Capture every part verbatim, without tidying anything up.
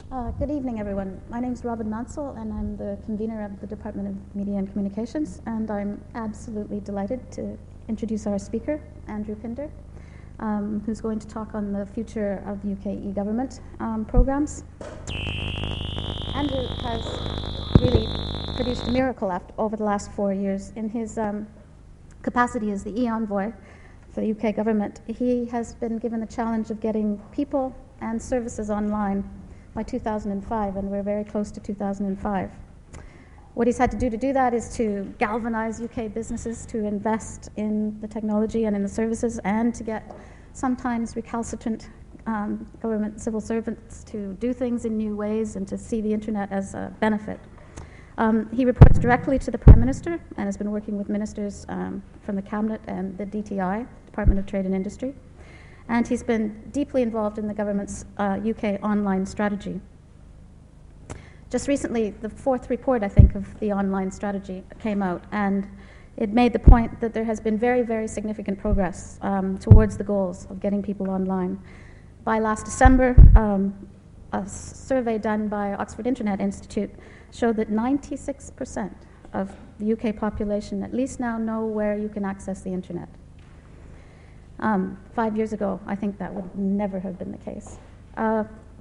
Uh, good evening, everyone. My name is Robin Mansell, and I'm the convener of the Department of Media and Communications, and I'm absolutely delighted to introduce our speaker, Andrew Pinder, um, who's going to talk on the future of U K e-government um, programs. Andrew has really produced a miracle after, over the last four years. In his um, capacity as the e-envoy for the U K government, he has been given the challenge of getting people and services online by two thousand five, and we're very close to two thousand five. What he's had to do to do that is to galvanize U K businesses to invest in the technology and in the services, and to get sometimes recalcitrant um, government civil servants to do things in new ways and to see the internet as a benefit. Um, he reports directly to the Prime Minister and has been working with ministers um, from the Cabinet and the D T I, Department of Trade and Industry. And he's been deeply involved in the government's uh, U K online strategy. Just recently, the fourth report, I think, of the online strategy came out, and it made the point that there has been very, very significant progress um, towards the goals of getting people online. By last December, um, a survey done by Oxford Internet Institute showed that ninety-six percent of the U K population at least now know where you can access the internet. Um, five years ago, I think that would never have been the case. Uh,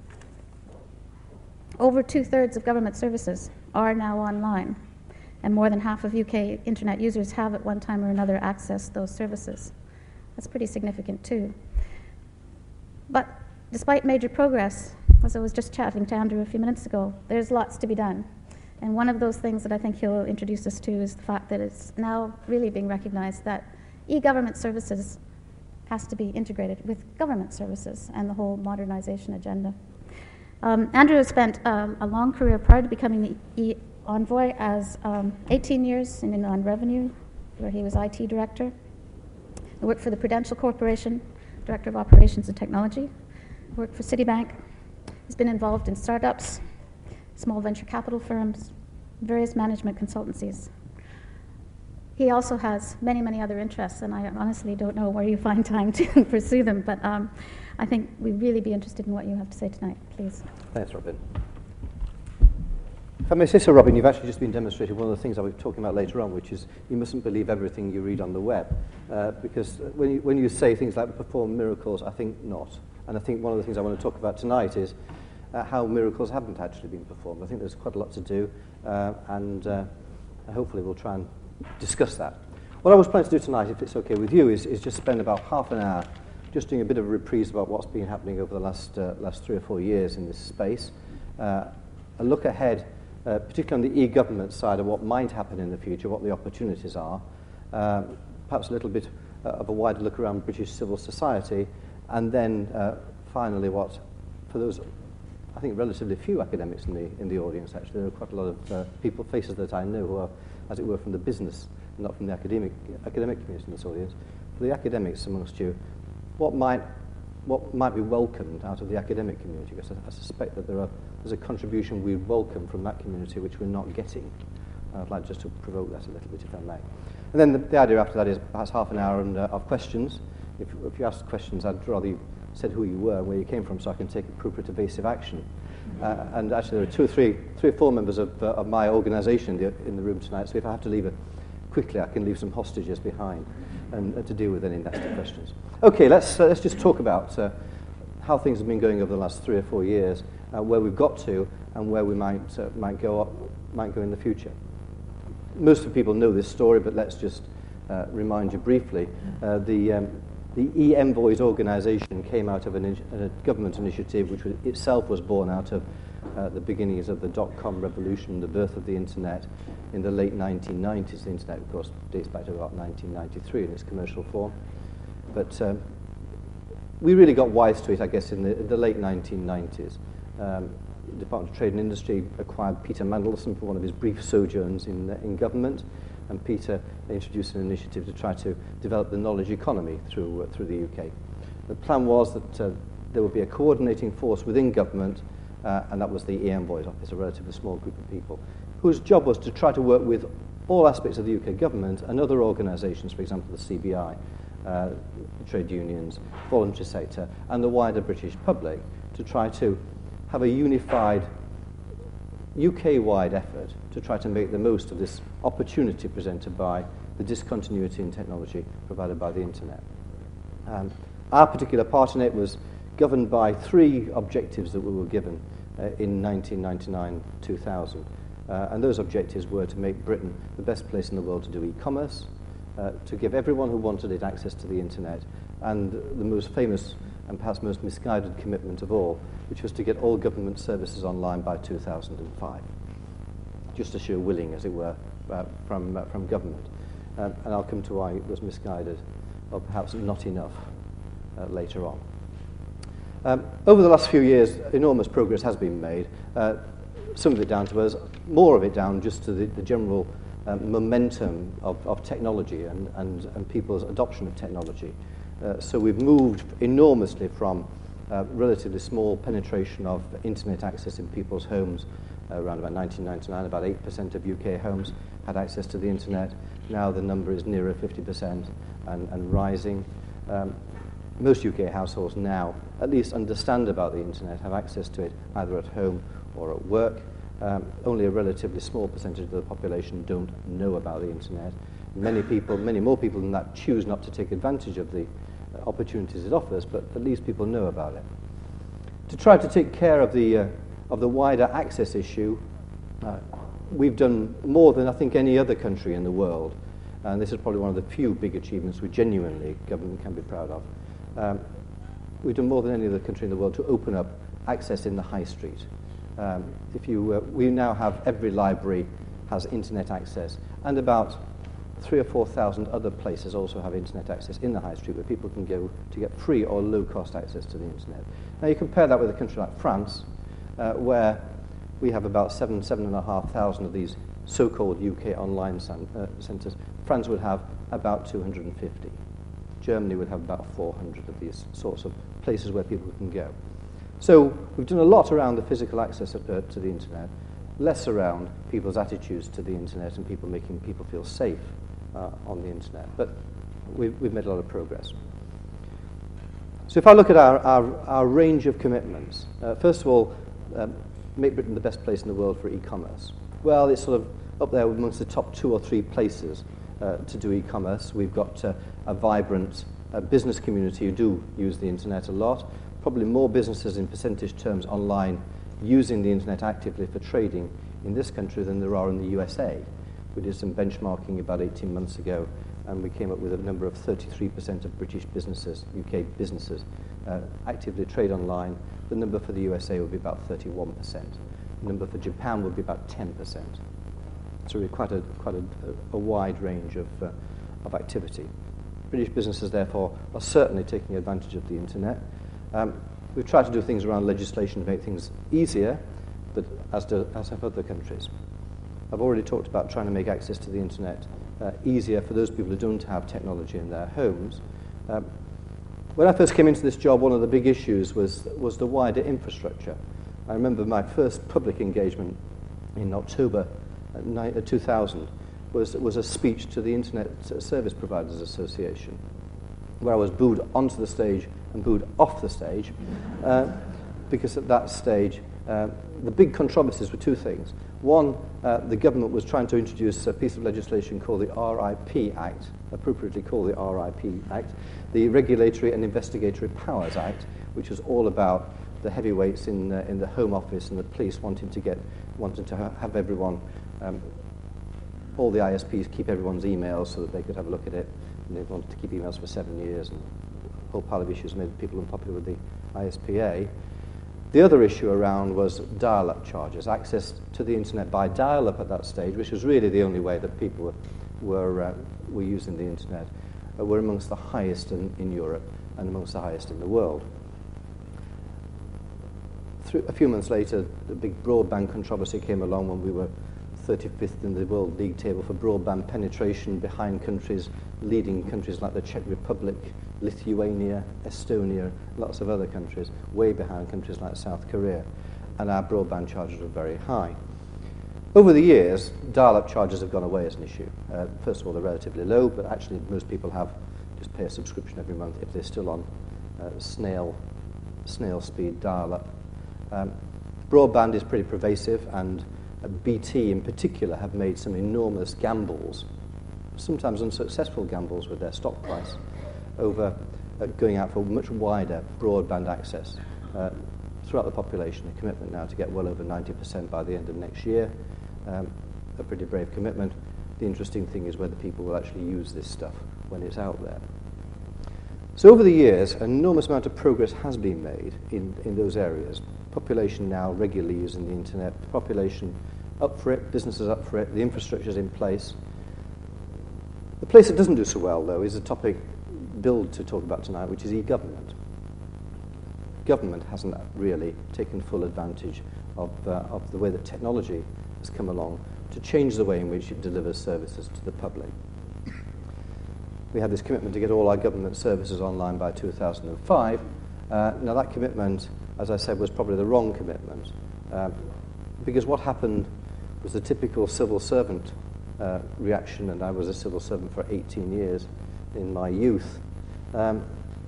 over two-thirds of government services are now online, and more than half of U K internet users have at one time or another accessed those services. That's pretty significant too. But despite major progress, as I was just chatting to Andrew a few minutes ago, there's lots to be done. And one of those things that I think he'll introduce us to is the fact that it's now really being recognized that e-government services has to be integrated with government services and the whole modernization agenda. Um, Andrew has spent um, a long career prior to becoming the e-envoy as um, eighteen years in Inland Revenue, where he was I T director. He worked for the Prudential Corporation, director of operations and technology. He worked for Citibank. He's been involved in startups, small venture capital firms, various management consultancies. He also has many, many other interests, and I honestly don't know where you find time to pursue them, but um, I think we'd really be interested in what you have to say tonight. Please. Thanks, Robin. If I may say so, Robin, you've actually just been demonstrating one of the things I'll be talking about later on, which is you mustn't believe everything you read on the web, uh, because when you, when you say things like perform miracles, I think not. And I think one of the things I want to talk about tonight is uh, how miracles haven't actually been performed. I think there's quite a lot to do, uh, and uh, hopefully we'll try and discuss that. What I was planning to do tonight, if it's okay with you, is, is just spend about half an hour just doing a bit of a reprise about what's been happening over the last uh, last three or four years in this space, uh, a look ahead, uh, particularly on the e-government side, of what might happen in the future, what the opportunities are, uh, perhaps a little bit uh, of a wider look around British civil society, and then uh, finally what, for those, I think, relatively few academics in the in the audience, actually, there are quite a lot of uh, people, faces that I know who are, as it were, from the business, not from the academic academic community in this audience. For the academics amongst you, what might what might be welcomed out of the academic community? Because I, I suspect that there are there's a contribution we welcome from that community which we're not getting. I'd like just to provoke that a little bit, if I may. And then the, the idea after that is perhaps half an hour and, uh, of questions. If, if you ask questions, I'd rather you said who you were and where you came from, so I can take appropriate evasive action. Uh, and actually, there are two or three, three or four members of, uh, of my organisation in the, in the room tonight. So if I have to leave it quickly, I can leave some hostages behind and uh, to deal with any nasty questions. Okay, let's uh, let's just talk about uh, how things have been going over the last three or four years, uh, where we've got to, and where we might uh, might go up, might go in the future. Most of the people know this story, but let's just uh, remind you briefly. Uh, the um, The e-envoys organisation came out of an, a government initiative which was, itself was born out of uh, the beginnings of the dot-com revolution, the birth of the internet in the late nineteen nineties. The internet, of course, dates back to about nineteen ninety-three in its commercial form. But um, we really got wise to it, I guess, in the, in the late nineteen nineties. Um, the Department of Trade and Industry acquired Peter Mandelson for one of his brief sojourns in, uh, in government. And Peter introduced an initiative to try to develop the knowledge economy through uh, through the U K. The plan was that uh, there would be a coordinating force within government, uh, and that was the e-envoys office, a relatively small group of people, whose job was to try to work with all aspects of the U K government and other organisations, for example, the C B I, uh, trade unions, voluntary sector, and the wider British public, to try to have a unified U K-wide effort to try to make the most of this opportunity presented by the discontinuity in technology provided by the internet. Um, our particular part in it was governed by three objectives that we were given uh, in nineteen ninety-nine to two thousand. Uh, and those objectives were to make Britain the best place in the world to do e-commerce, uh, to give everyone who wanted it access to the internet, and the most famous and perhaps most misguided commitment of all, which was to get all government services online by two thousand five. Just a sheer willing, as it were, uh, from, uh, from government. Um, and I'll come to why it was misguided, or perhaps not enough, uh, later on. Um, over the last few years, enormous progress has been made. Uh, some of it down to us, more of it down just to the, the general um, momentum of, of technology and, and, and people's adoption of technology. Uh, so we've moved enormously from uh, relatively small penetration of internet access in people's homes. Uh, around about nineteen ninety-nine, about eight percent of U K homes had access to the internet. Now the number is nearer fifty percent and, and rising. Um, most U K households now at least understand about the internet, have access to it either at home or at work. Um, only a relatively small percentage of the population don't know about the internet. Many people, many more people than that, choose not to take advantage of the uh, opportunities it offers, but at least people know about it. To try to take care of the uh, of the wider access issue, uh, we've done more than I think any other country in the world, and this is probably one of the few big achievements we genuinely government can be proud of. Um, we've done more than any other country in the world to open up access in the high street. Um, if you, uh, we now have every library has internet access, and about three or four thousand other places also have internet access in the high street where people can go to get free or low-cost access to the internet. Now you compare that with a country like France, uh, where we have about seven, seven and a half thousand of these so-called U K online san- uh, centres. France would have about two hundred fifty. Germany would have about four hundred of these sorts of places where people can go. So we've done a lot around the physical access of, uh, to the internet, less around people's attitudes to the internet and people making people feel safe uh, on the internet. But we've, we've made a lot of progress. So if I look at our, our, our range of commitments, uh, first of all, um, make Britain the best place in the world for e-commerce. Well, it's sort of up there amongst the top two or three places uh, to do e-commerce. We've got uh, a vibrant uh, business community who do use the internet a lot. Probably more businesses in percentage terms online using the internet actively for trading in this country than there are in the U S A. We did some benchmarking about eighteen months ago, and we came up with a number of thirty-three percent of British businesses, U K businesses, uh, actively trade online. The number for the U S A would be about thirty-one percent. The number for Japan would be about ten percent. So really quite a quite a, a wide range of uh, of activity. British businesses, therefore, are certainly taking advantage of the internet. Um, we've tried to do things around legislation to make things easier, but as, do, as have other countries. I've already talked about trying to make access to the internet uh, easier for those people who don't have technology in their homes. Um, when I first came into this job, one of the big issues was, was the wider infrastructure. I remember my first public engagement in October two thousand was, was a speech to the Internet Service Providers Association, where I was booed onto the stage and booed off the stage, uh, because at that stage uh, the big controversies were two things. One, uh, the government was trying to introduce a piece of legislation called the R I P Act, appropriately called the R I P Act, the Regulatory and Investigatory Powers Act, which was all about the heavyweights in uh, in the Home Office and the police wanting to get wanting to ha- have everyone, um, all the I S Ps keep everyone's emails so that they could have a look at it, and they wanted to keep emails for seven years, and a whole pile of issues made people unpopular with the I S P A. The other issue around was dial-up charges, access to the internet by dial-up at that stage, which was really the only way that people were were, uh, were using the internet, uh, were amongst the highest in, in Europe and amongst the highest in the world. Through, a few months later, the big broadband controversy came along when we were thirty-fifth in the World League table for broadband penetration, behind countries, leading countries like the Czech Republic, Lithuania, Estonia, lots of other countries, way behind countries like South Korea, and our broadband charges were very high. Over the years, dial-up charges have gone away as an issue. Uh, first of all, they're relatively low, but actually most people have just pay a subscription every month if they're still on uh, snail, snail speed dial-up. Um, broadband is pretty pervasive, and uh, B T in particular have made some enormous gambles, sometimes unsuccessful gambles with their stock price, over uh, going out for much wider broadband access uh, throughout the population. A commitment now to get well over ninety percent by the end of next year. Um, a pretty brave commitment. The interesting thing is whether people will actually use this stuff when it's out there. So over the years, an enormous amount of progress has been made in, in those areas. Population now regularly using the internet, population up for it, businesses up for it, the infrastructure's in place. The place that doesn't do so well, though, is a topic billed to talk about tonight, which is e-government. Government hasn't really taken full advantage of, uh, of the way that technology has come along to change the way in which it delivers services to the public. We had this commitment to get all our government services online by two thousand five. Uh, now that commitment, as I said, was probably the wrong commitment, uh, because what happened was the typical civil servant uh, reaction, and I was a civil servant for eighteen years in my youth, um,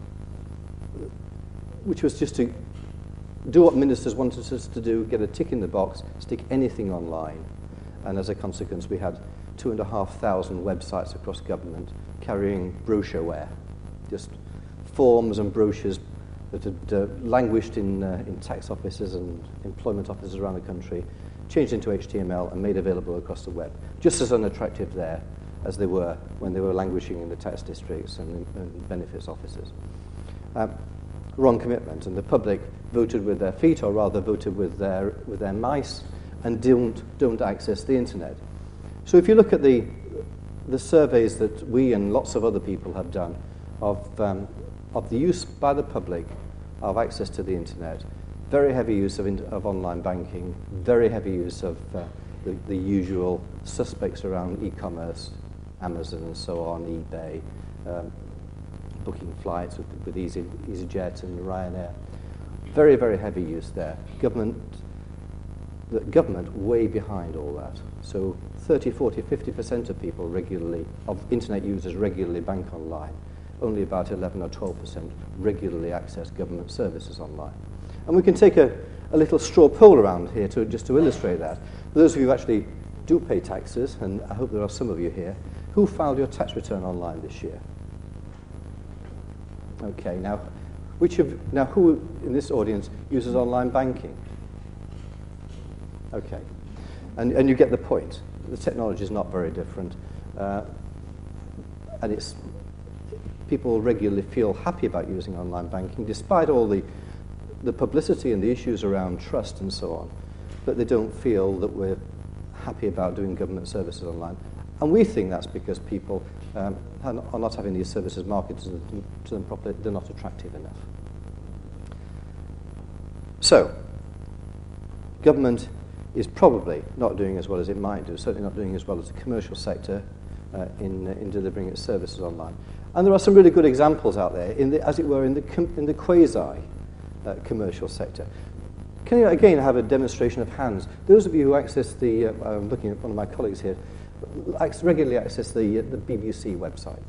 which was just to do what ministers wanted us to do, get a tick in the box, stick anything online. And as a consequence, we had two and a half thousand websites across government carrying brochureware, just forms and brochures that had uh, languished in, uh, in tax offices and employment offices around the country, changed into H T M L and made available across the web, just as unattractive there as they were when they were languishing in the tax districts and, and benefits offices. Um, wrong commitment, and the public voted with their feet, or rather voted with their, with their mice, and don't, don't access the internet. So if you look at the, the surveys that we and lots of other people have done of, um, of the use by the public of access to the internet, very heavy use of, in, of online banking, very heavy use of uh, the, the usual suspects around e-commerce, Amazon and so on, eBay, um, booking flights with, with Easy, EasyJet and Ryanair. Very, very heavy use there. Government The government way behind all that. So thirty, forty, fifty percent of people regularly, of internet users regularly bank online. Only about eleven or twelve percent regularly access government services online. And we can take a, a little straw poll around here to just to illustrate that. For those of you who actually do pay taxes, and I hope there are some of you here, who filed your tax return online this year? Okay, now, which of, now who in this audience uses online banking? Okay, and, and you get the point. The technology is not very different, uh, and it's people regularly feel happy about using online banking, despite all the the publicity and the issues around trust and so on. But they don't feel that we're happy about doing government services online, and we think that's because people um, are not having these services marketed to them, to them properly. They're not attractive enough. So, government is probably not doing as well as it might do, certainly not doing as well as the commercial sector uh, in, uh, in delivering its services online. And there are some really good examples out there, in the, as it were, in the, com- in the quasi-commercial uh, sector. Can you again have a demonstration of hands? Those of you who access the, uh, I'm looking at one of my colleagues here, regularly access the, uh, the B B C website.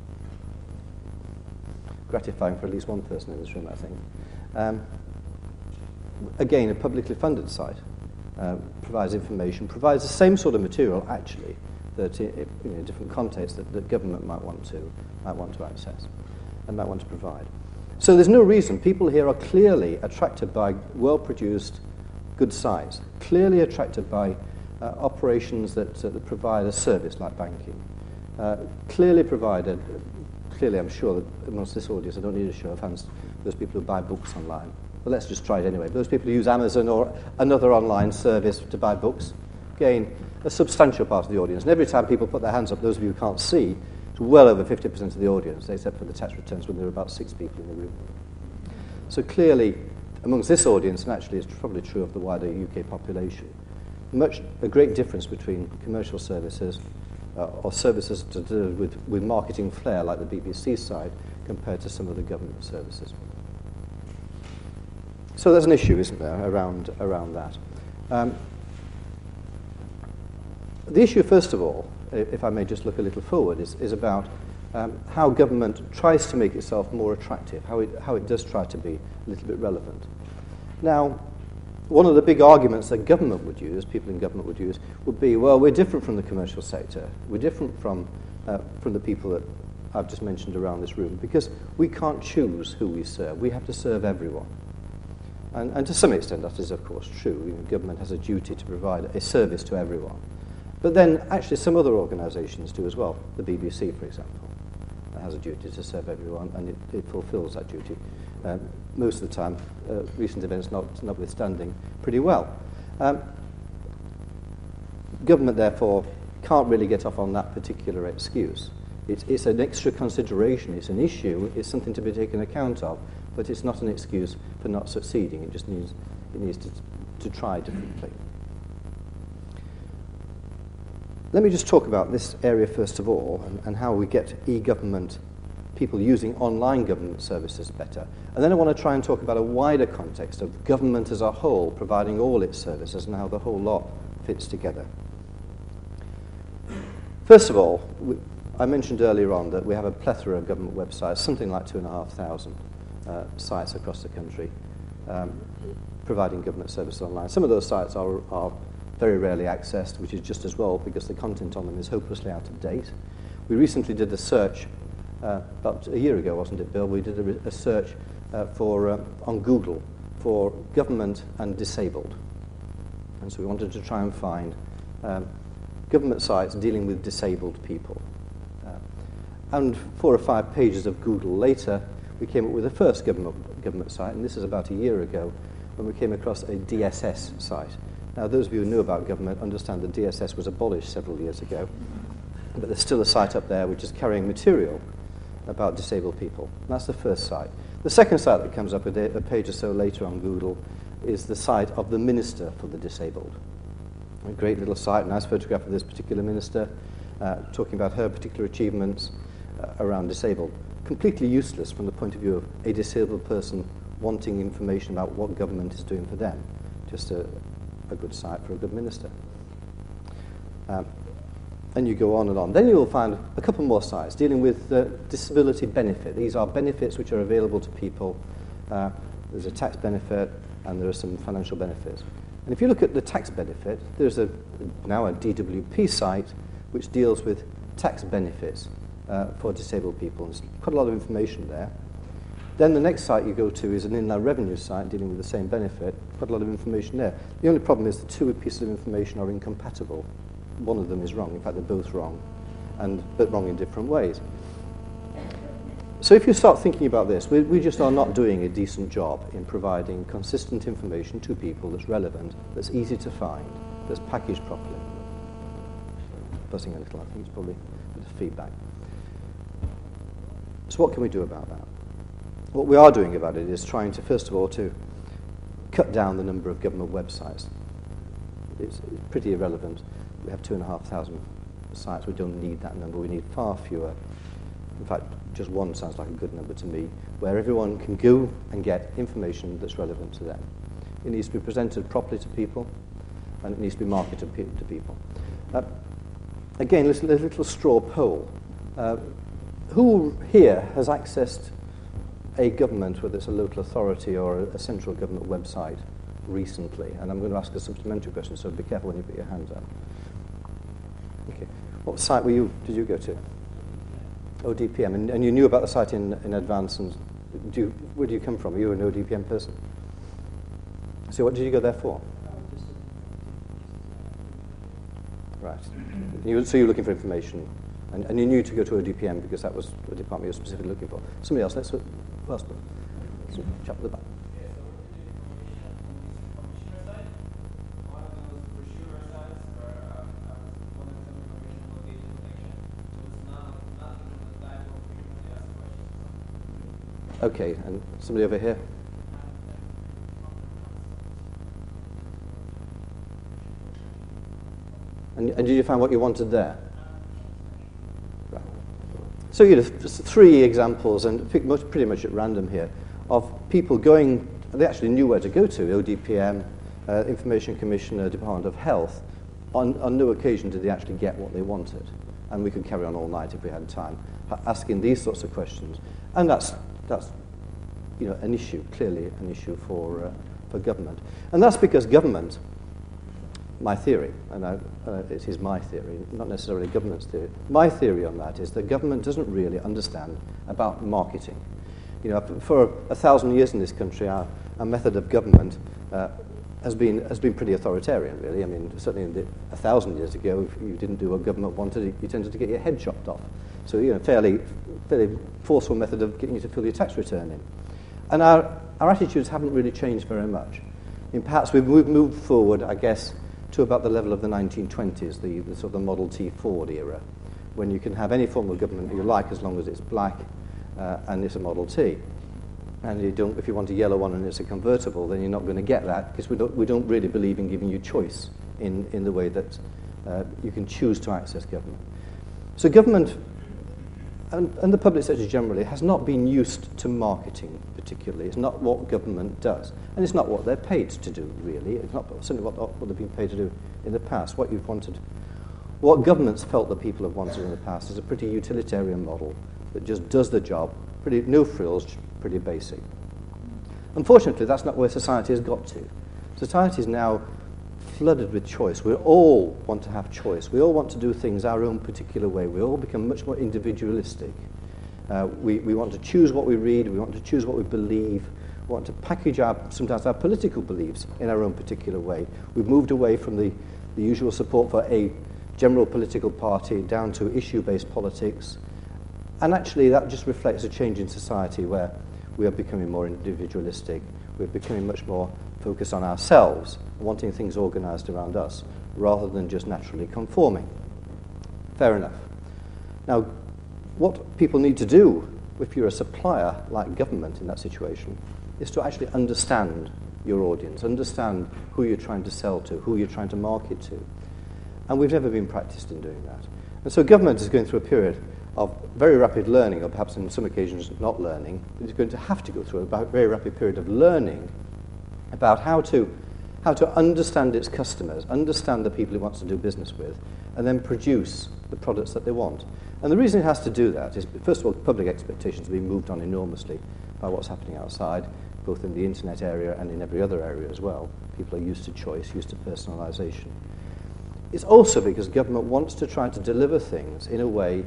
Gratifying for at least one person in this room, I think. Um, again, a publicly funded site. Uh, provides information, provides the same sort of material, actually, that in, in a different context that, that government might want to might want to access and might want to provide. So there's no reason. People here are clearly attracted by well-produced, good sites, clearly attracted by uh, operations that, uh, that provide a service like banking, uh, clearly provided. Clearly, I'm sure that amongst this audience, I don't need a show of hands, those people who buy books online. But let's just try it anyway. Those people who use Amazon or another online service to buy books, again, a substantial part of the audience. And every time people put their hands up, those of you who can't see, it's well over fifty percent of the audience, except for the tax returns when there were about six people in the room. So clearly, amongst this audience, and actually it's probably true of the wider U K population, much a great difference between commercial services uh, or services to do with, with marketing flair, like the B B C side, compared to some of the government services. So there's an issue, isn't there, around, around that. Um, the issue, first of all, if I may just look a little forward, is, is about um, how government tries to make itself more attractive, how it, how it does try to be a little bit relevant. Now, one of the big arguments that government would use, people in government would use, would be, well, we're different from the commercial sector. We're different from, uh, from the people that I've just mentioned around this room, because we can't choose who we serve. We have to serve everyone. And, and to some extent, that is, of course, true. You know, government has a duty to provide a service to everyone. But then, actually, some other organisations do as well. The B B C, for example, has a duty to serve everyone, and it, it fulfills that duty. Um, most of the time, uh, recent events not, notwithstanding, pretty well. Um, government, therefore, can't really get off on that particular excuse. It's, it's an extra consideration, it's an issue, it's something to be taken account of, but it's not an excuse for not succeeding. It just needs, it needs to, to try differently. Let me just talk about this area first of all, and, and how we get e-government, people using online government services better. And then I want to try and talk about a wider context of government as a whole, providing all its services, and how the whole lot fits together. First of all, we, I mentioned earlier on that we have a plethora of government websites, something like two and a half thousand uh, sites across the country, um, providing government services online. Some of those sites are, are very rarely accessed, which is just as well, because the content on them is hopelessly out of date. We recently did a search, uh, about a year ago, wasn't it, Bill? We did a, a search uh, for uh, on Google for government and disabled. And so we wanted to try and find um, government sites dealing with disabled people. And four or five pages of Google later, we came up with the first government, government site, and this is about a year ago, when we came across a D S S site. Now, those of you who know about government understand that D S S was abolished several years ago, but there's still a site up there which is carrying material about disabled people. And that's the first site. The second site that comes up a, day, a page or so later on Google is the site of the Minister for the Disabled. A great little site, nice photograph of this particular minister, uh, talking about her particular achievements around disabled. Completely useless from the point of view of a disabled person wanting information about what government is doing for them. Just a, a good site for a good minister. Um, and you go on and on. Then you will find a couple more sites dealing with uh, disability benefit. These are benefits which are available to people. Uh, there's a tax benefit and there are some financial benefits. And if you look at the tax benefit, there's a, now a D W P site which deals with tax benefits Uh, for disabled people. There's quite a lot of information there. Then the next site you go to is an inland revenue site dealing with the same benefit. Quite a lot of information there. The only problem is the two pieces of information are incompatible. One of them is wrong. In fact, they're both wrong, and but wrong in different ways. So if you start thinking about this, we, we just are not doing a decent job in providing consistent information to people that's relevant, that's easy to find, that's packaged properly. Buzzing a little, I think it's probably a bit of feedback. So what can we do about that? What we are doing about it is trying to, first of all, to cut down the number of government websites. It's, it's pretty irrelevant. We have two and a half thousand sites. We don't need that number. We need far fewer. In fact, just one sounds like a good number to me, where everyone can go and get information that's relevant to them. It needs to be presented properly to people, and it needs to be marketed to people. Uh, again, listen, a little straw poll. Uh, Who here has accessed a government, whether it's a local authority or a, a central government website, recently? And I'm going to ask a supplementary question, so be careful when you put your hands up. Okay. What site were you, did you go to? O D P M. And, and you knew about the site in, in advance. And do you, where do you come from? Are you an O D P M person? So what did you go there for? Right. You, so you're looking for information. And, and you knew to go to O D P M because that was the department you were specifically looking for. Somebody else, let's who else? Chap at the back. Okay, and somebody over here. And, and did you find what you wanted there? Right. So you know, three examples, and pretty much at random here, of people going, they actually knew where to go to, O D P M, uh, Information Commissioner, Department of Health. On, on no occasion did they actually get what they wanted. And we could carry on all night if we had time, asking these sorts of questions. And that's, that's you know, an issue, clearly an issue for, uh, for government. And that's because government, my theory, and I, uh, it is my theory, not necessarily government's theory, my theory on that is that government doesn't really understand about marketing. You know, for a thousand years in this country, our, our method of government uh, has been has been pretty authoritarian, really. I mean, certainly in the, a thousand years ago, if you didn't do what government wanted, you tended to get your head chopped off. So, you know, fairly, fairly forceful method of getting you to fill your tax return in. And our, our attitudes haven't really changed very much. I mean, perhaps we've moved, moved forward, I guess, to about the level of the nineteen twenties, the, the sort of Model T Ford era, when you can have any form of government you like as long as it's black uh, and it's a Model T. And you don't, if you want a yellow one and it's a convertible, then you're not going to get that, because we don't, we don't really believe in giving you choice in, in the way that uh, you can choose to access government. So government, and, and the public sector generally, has not been used to marketing particularly. It's not what government does. And it's not what they're paid to do, really. It's not certainly what, what they've been paid to do in the past. What you've wanted, what governments felt that people have wanted in the past is a pretty utilitarian model that just does the job, pretty no frills, pretty basic. Unfortunately, that's not where society has got to. Society is now flooded with choice. We all want to have choice. We all want to do things our own particular way. We all become much more individualistic. Uh, we, we want to choose what we read. We want to choose what we believe. We want to package our, sometimes our political beliefs in our own particular way. We've moved away from the, the usual support for a general political party down to issue-based politics. And actually, that just reflects a change in society where we are becoming more individualistic. We're becoming much more focused on ourselves, wanting things organized around us, rather than just naturally conforming. Fair enough. Now, what people need to do, if you're a supplier like government in that situation, is to actually understand your audience, understand who you're trying to sell to, who you're trying to market to. And we've never been practiced in doing that. And so government is going through a period of very rapid learning, or perhaps in some occasions not learning, but it's going to have to go through a very rapid period of learning about how to how to understand its customers, understand the people it wants to do business with, and then produce the products that they want. And the reason it has to do that is, first of all, public expectations are being moved on enormously by what's happening outside, both in the internet area and in every other area as well. People are used to choice, used to personalization. It's also because government wants to try to deliver things in a way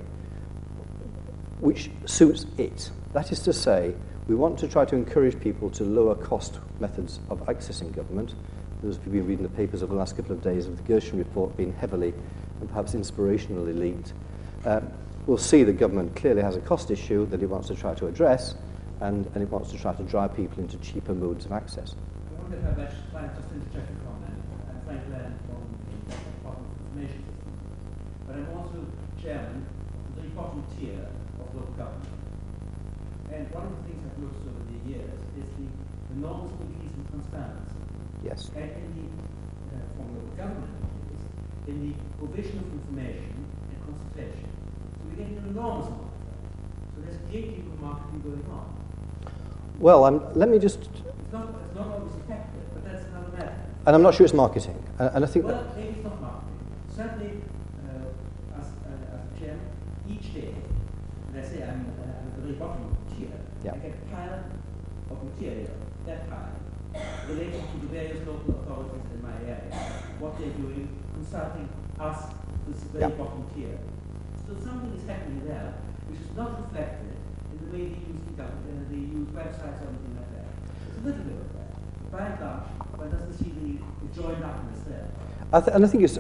which suits it. That is to say, we want to try to encourage people to lower cost methods of accessing government. Those of you who've been reading the papers over the last couple of days of the Gershon report being heavily and perhaps inspirationally leaked, uh, we'll see the government clearly has a cost issue that it wants to try to address, and, and it wants to try to drive people into cheaper modes of access. I wonder if I'd like just interject a comment. I'm Frank Land from the Department of Information Systems, but I'm also chairman of the very bottom tier of local government. And one of the things I've noticed over the years is the enormous increase in transparency. Yes. And in the, uh, from local government, in the provision of information and consultation. So we're getting an enormous amount of that. So there's a great deal of marketing going on. Well, um, let me just... It's not, it's not always effective, but that's another matter. And I'm not sure it's marketing. And, and I think well, that... maybe it's not marketing. Certainly, uh, as, uh, as a chairman, each day, let's say I'm uh, at the very bottom of the tier, Yeah. I get a pile of material, that pile, related to the various local authorities in my area, what they're doing, consulting us, this very Yeah. bottom tier. So something is happening there, which is not reflected in the way they use the government, uh, they use websites or anything like that. It's a little bit of that. By and large, one doesn't see the, the joined upness there. I th- and I think it's...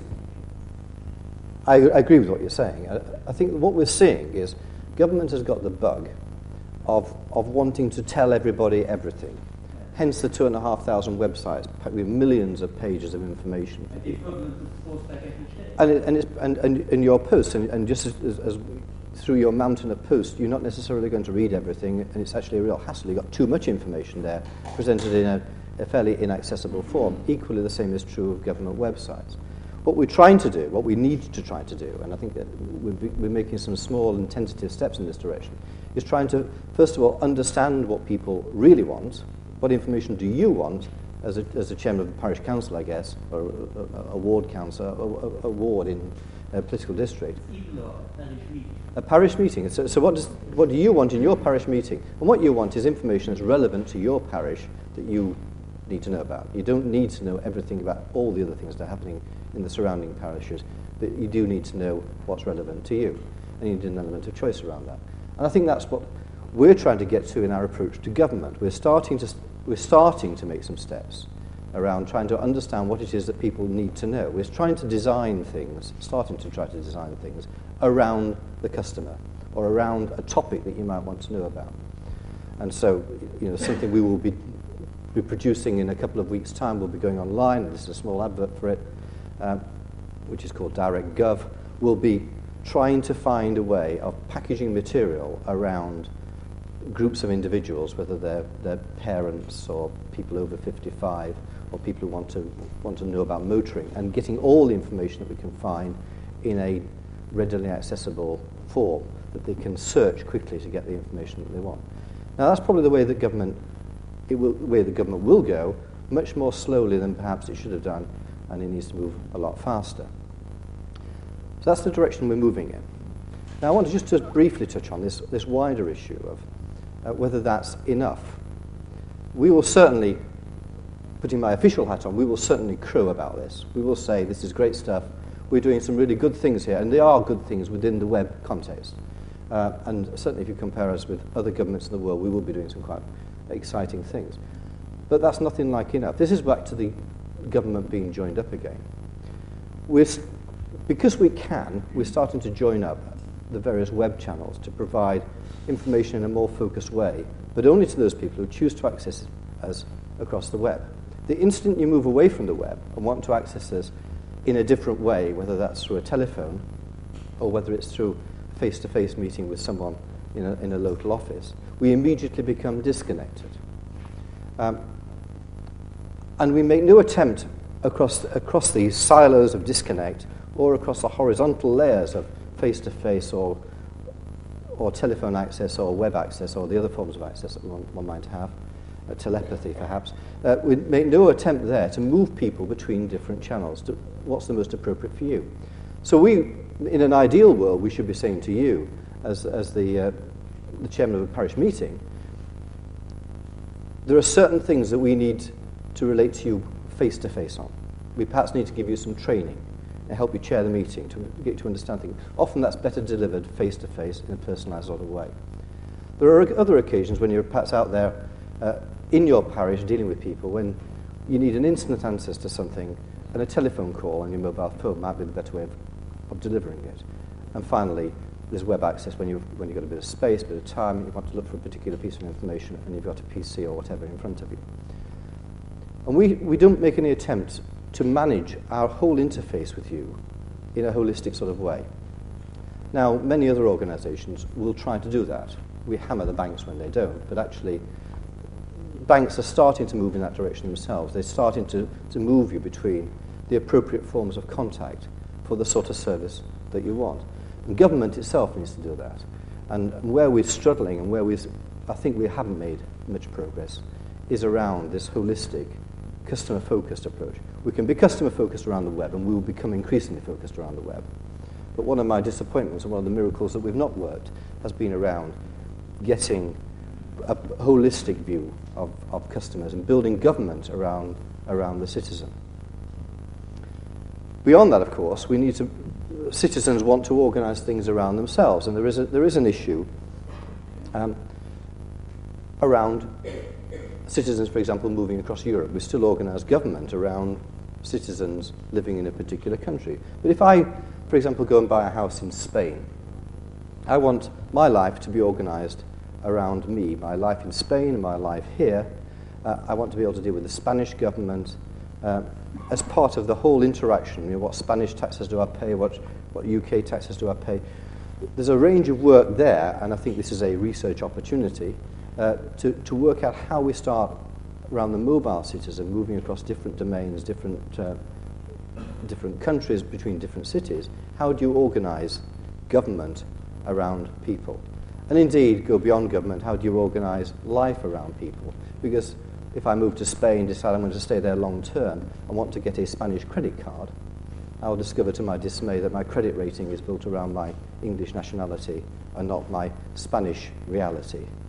I, I agree with what you're saying. I, I think what we're seeing is government has got the bug of, of wanting to tell everybody everything. Hence the two and a half thousand websites packed with millions of pages of information. And the equivalent of post back each day. And, it, and, it's, and, and, and your posts, and, and just as, as, as through your mountain of posts, you're not necessarily going to read everything, and it's actually a real hassle. You've got too much information there, presented in a, a fairly inaccessible form. Equally, the same is true of government websites. What we're trying to do, what we need to try to do, and I think that we're, we're making some small and tentative steps in this direction, is trying to, first of all, understand what people really want. What information do you want as a, as a chairman of the parish council, I guess, or a, a, a ward council, a, a, a ward in a political district? Even though a parish meeting. A parish meeting. So, so what, does, what do you want in your parish meeting? And what you want is information that's relevant to your parish that you need to know about. You don't need to know everything about all the other things that are happening in the surrounding parishes, but you do need to know what's relevant to you, and you need an element of choice around that. And I think that's what we're trying to get to in our approach to government. We're starting to, we're starting to make some steps around trying to understand what it is that people need to know. We're trying to design things, starting to try to design things around the customer or around a topic that you might want to know about. And so, you know, something we will be, be producing in a couple of weeks' time will be going online, and this is a small advert for it, um, which is called Direct Gov. We'll be trying to find a way of packaging material around groups of individuals, whether they're, they're parents or people over fifty-five or people who want to want to know about motoring, and getting all the information that we can find in a readily accessible form that they can search quickly to get the information that they want. Now, that's probably the way that government, it will, the way the government will go, much more slowly than perhaps it should have done, and it needs to move a lot faster. So that's the direction we're moving in. Now, I want to just to briefly touch on this, this wider issue of uh, whether that's enough. We will certainly, putting my official hat on, we will certainly crow about this. We will say this is great stuff. We're doing some really good things here, and they are good things within the web context. Uh, and certainly if you compare us with other governments in the world, we will be doing some quite exciting things. But that's nothing like enough. This is back to the government being joined up again. We're, because we can, we're starting to join up the various web channels to provide information in a more focused way, but only to those people who choose to access us across the web. The instant you move away from the web and want to access us in a different way, whether that's through a telephone or whether it's through face-to-face meeting with someone in a, in a local office, we immediately become disconnected. Um, and we make no attempt across, across these silos of disconnect or across the horizontal layers of face-to-face or, or telephone access or web access or the other forms of access that one, one might have, uh, telepathy perhaps. Uh, we make no attempt there to move people between different channels to what's the most appropriate for you. So we, in an ideal world, we should be saying to you, as, as the, uh, the chairman of a parish meeting, there are certain things that we need to relate to you face-to-face on. We perhaps need to give you some training and help you chair the meeting to get you to understand things. Often that's better delivered face-to-face in a personalised sort of way. There are other occasions when you're perhaps out there uh, in your parish dealing with people when you need an instant answer to something, and a telephone call on your mobile phone might be the better way of, of delivering it. And finally, there's web access when, you, when you've got a bit of space, a bit of time, you want to look for a particular piece of information, and you've got a P C or whatever in front of you. And we, we don't make any attempt to manage our whole interface with you in a holistic sort of way. Now, many other organisations will try to do that. We hammer the banks when they don't, but actually banks are starting to move in that direction themselves. They're starting to, to move you between the appropriate forms of contact for the sort of service that you want. And government itself needs to do that. And where we're struggling and where we, I think we haven't made much progress is around this holistic, customer-focused approach. We can be customer-focused around the web, and we will become increasingly focused around the web. But one of my disappointments and one of the miracles that we've not worked has been around getting a holistic view of, of customers and building government around, around the citizen. Beyond that, of course, we need to, citizens want to organise things around themselves, and there is, a, there is an issue um, around citizens, for example, moving across Europe. We still organise government around citizens living in a particular country. But if I, for example, go and buy a house in Spain, I want my life to be organised around me, my life in Spain, my life here. Uh, I want to be able to deal with the Spanish government uh, as part of the whole interaction. You know, what Spanish taxes do I pay? What, what U K taxes do I pay? There's a range of work there, and I think this is a research opportunity uh, to, to work out how we start around the mobile citizen, moving across different domains, different, uh, different countries, between different cities. How do you organise government around people? And indeed, go beyond government, how do you organise life around people? Because if I move to Spain, decide I'm going to stay there long term, and want to get a Spanish credit card, I will discover to my dismay that my credit rating is built around my English nationality and not my Spanish reality.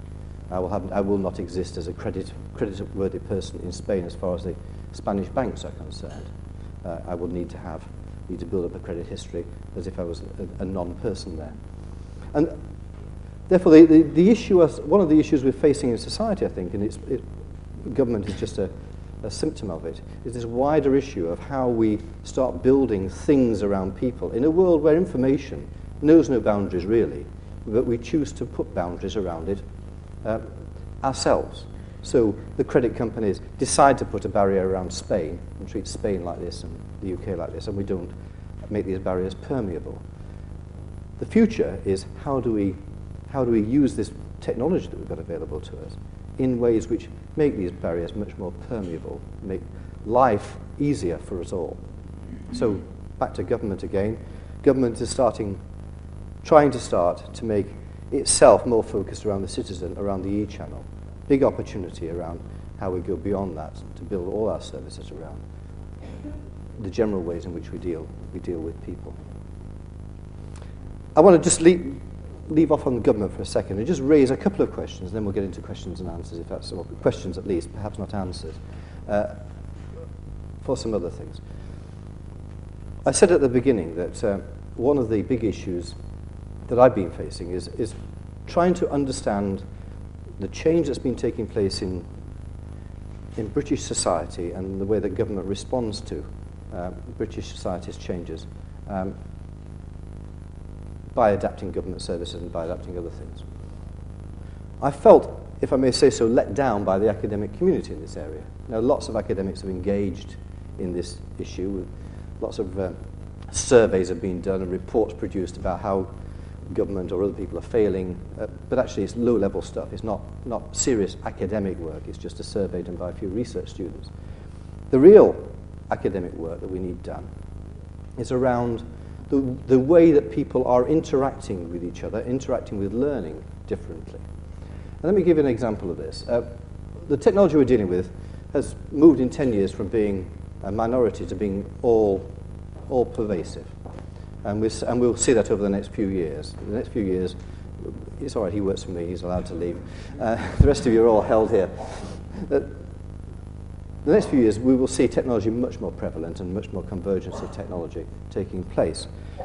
I will, have, I will not exist as a credit, credit-worthy person in Spain as far as the Spanish banks are concerned. Uh, I will need to have, need to build up a credit history as if I was a, a non-person there. And therefore, the, the, the issue, is, one of the issues we're facing in society, I think, and it's, it, government is just a, a symptom of it, is this wider issue of how we start building things around people in a world where information knows no boundaries really, but we choose to put boundaries around it uh, ourselves. So the credit companies decide to put a barrier around Spain and treat Spain like this and the U K like this, and we don't make these barriers permeable. The future is how do we, how do we use this technology that we've got available to us in ways which make these barriers much more permeable, make life easier for us all. So back to government again. Government is starting, trying to start to make itself more focused around the citizen, around the e-channel. Big opportunity around how we go beyond that to build all our services around the general ways in which we deal, we deal with people. I want to just leave, leave off on the government for a second and just raise a couple of questions, and then we'll get into questions and answers, if that's, or questions at least, perhaps not answers, uh, for some other things. I said at the beginning that uh, one of the big issues that I've been facing is, is trying to understand the change that's been taking place in, in British society and the way that government responds to uh, British society's changes um, by adapting government services and by adapting other things. I felt, if I may say so, let down by the academic community in this area. Now, lots of academics have engaged in this issue. Lots of uh, surveys have been done and reports produced about how government or other people are failing, uh, but actually it's low-level stuff. It's not, not serious academic work. It's just a survey done by a few research students. The real academic work that we need done is around the, the way that people are interacting with each other, interacting with learning differently. And let me give you an example of this. Uh, the technology we're dealing with has moved in ten years from being a minority to being all, all pervasive. And, we, and we'll see that over the next few years. The next few years, it's all right, he works for me, he's allowed to leave. Uh, the rest of you are all held here. Uh, the next few years, we will see technology much more prevalent and much more convergence of technology taking place.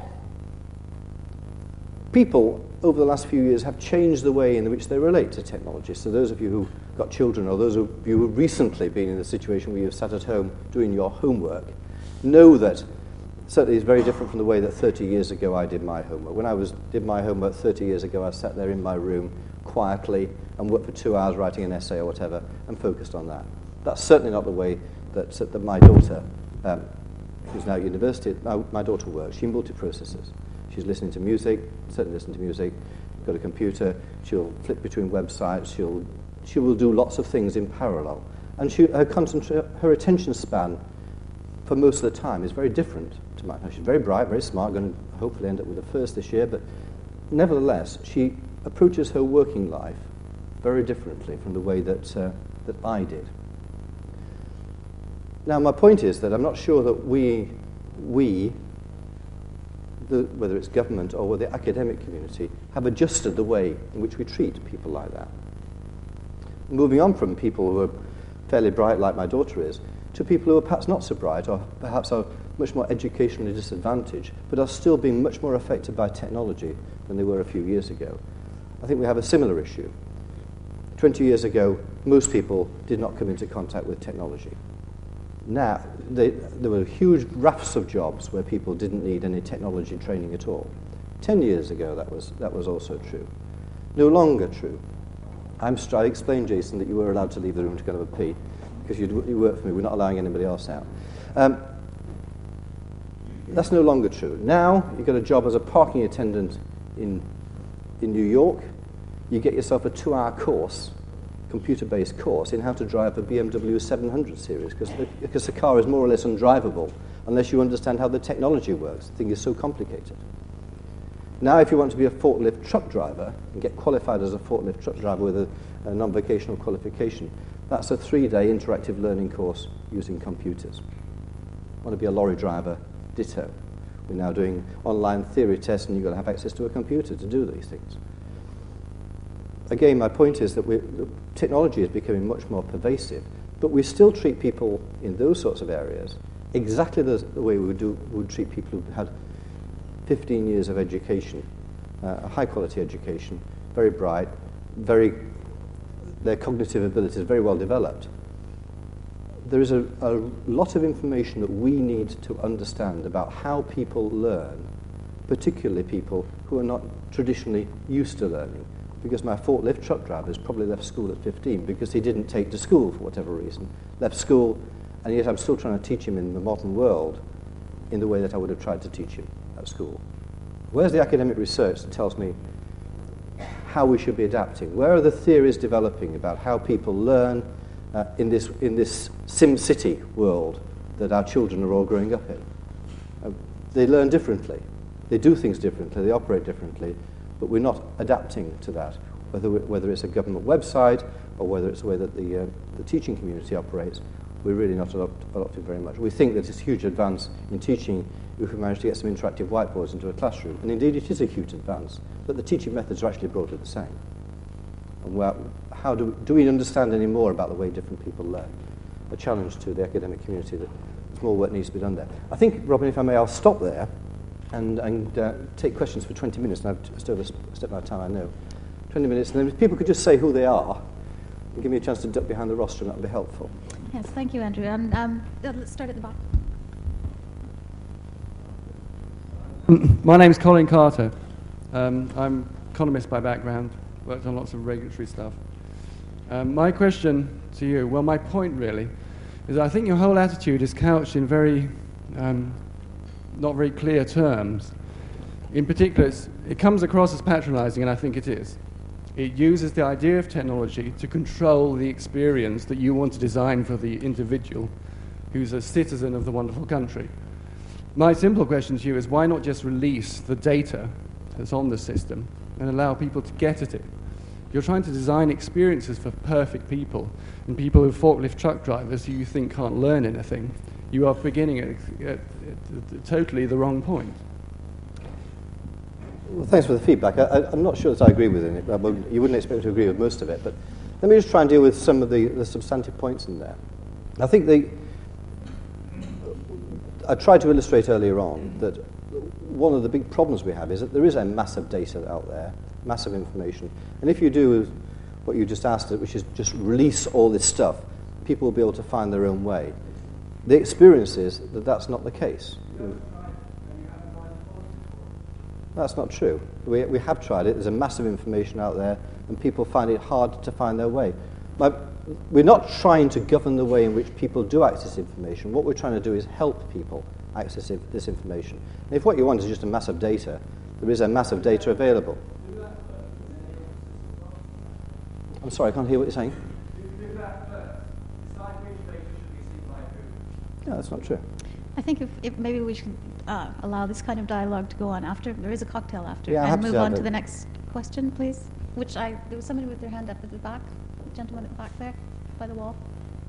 People, over the last few years, have changed the way in which they relate to technology. So those of you who've got children, or those of you who've recently been in a situation where you've sat at home doing your homework, know that certainly it's very different from the way that thirty years ago I did my homework. When I was did my homework thirty years ago, I sat there in my room quietly and worked for two hours writing an essay or whatever and focused on that. That's certainly not the way that, that my daughter, um, who's now at university, my, my daughter works. She multi-processes. She's listening to music, certainly listening to music, got a computer, she'll flip between websites, she'll, she will do lots of things in parallel. And she, her, concentra- her attention span for most of the time is very different to mine. She's very bright, very smart, going to hopefully end up with a first this year, but nevertheless, she approaches her working life very differently from the way that, uh, that I did. Now, my point is that I'm not sure that we, we the, whether it's government or the academic community, have adjusted the way in which we treat people like that. Moving on from people who are fairly bright, like my daughter is, to people who are perhaps not so bright or perhaps are much more educationally disadvantaged, but are still being much more affected by technology than they were a few years ago. I think we have a similar issue. Twenty years ago, most people did not come into contact with technology. Now, they, there were huge rafts of jobs where people didn't need any technology training at all. Ten years ago, that was, that was also true. No longer true. I'm, I explained, Jason, that you were allowed to leave the room to go and have a pee, because you, you work for me. We're not allowing anybody else out. Um, that's no longer true. Now, you've got a job as a parking attendant in, in New York. You get yourself a two-hour course, computer-based course, in how to drive a B M W seven hundred series, because the, because the car is more or less undrivable unless you understand how the technology works. The thing is so complicated. Now, if you want to be a forklift truck driver and get qualified as a forklift truck driver with a, a non-vocational qualification, that's a three-day interactive learning course using computers. Want to be a lorry driver? Ditto. We're now doing online theory tests, and you've got to have access to a computer to do these things. again, my point is that we, technology is becoming much more pervasive, but we still treat people in those sorts of areas exactly the, the way we would, do, would treat people who had fifteen years of education, uh, a high-quality education, very bright, very, their cognitive abilities are very well developed. There is a, a lot of information that we need to understand about how people learn, particularly people who are not traditionally used to learning. Because my forklift truck driver has probably left school at fifteen because he didn't take to school for whatever reason, left school, and yet I'm still trying to teach him in the modern world in the way that I would have tried to teach him at school. Where's the academic research that tells me how we should be adapting? Where are the theories developing about how people learn uh, in this in this Sim City world that our children are all growing up in? Uh, they learn differently. They do things differently. They operate differently. But we're not adapting to that, whether we, whether it's a government website or whether it's the way that the, uh, the teaching community operates. We're really not adopt, adopting very much. We think that it's a huge advance in teaching if we manage to get some interactive whiteboards into a classroom. And indeed, it is a huge advance. But the teaching methods are actually broadly the same. And where, how do, do we understand any more about the way different people learn? A challenge to the academic community that there's more work needs to be done there. I think, Robin, if I may, I'll stop there and, and uh, take questions for twenty minutes. And I've just overstepped my time, I know. twenty minutes, and then if people could just say who they are and give me a chance to duck behind the rostrum, that would be helpful. Yes, thank you, Andrew. And um, let's start at the back. My name's Colin Carter. Um, I'm economist by background, worked on lots of regulatory stuff. Um, my question to you, well, my point really, is I think your whole attitude is couched in very, um, not very clear terms. In particular, it's, it comes across as patronizing, and I think it is. It uses the idea of technology to control the experience that you want to design for the individual who's a citizen of the wonderful country. My simple question to you is, why not just release the data that's on the system and allow people to get at it? You're trying to design experiences for perfect people, and people who are forklift truck drivers who you think can't learn anything. You are beginning at, at, at, at totally the wrong point. Well, thanks for the feedback. I, I, I'm not sure that I agree with it. Well, you wouldn't expect me to agree with most of it, but let me just try and deal with some of the, the substantive points in there. I think the I tried to illustrate earlier on that one of the big problems we have is that there is a massive data out there, massive information, and if you do what you just asked, which is just release all this stuff, people will be able to find their own way. The experience is that that's not the case. That's not true. We, we have tried it. There's a massive information out there, and people find it hard to find their way. My, we're not trying to govern the way in which people do access information. What we're trying to do is help people access this information. And if what you want is just a massive data, there is a massive data available. I'm sorry, I can't hear what you're saying. No, that's not true. I think if, if maybe we should uh, allow this kind of dialogue to go on after. There is a cocktail after. Yeah, and move to on to the next question, please. Which I there was somebody with their hand up at the back. The gentleman at the back there, by the wall.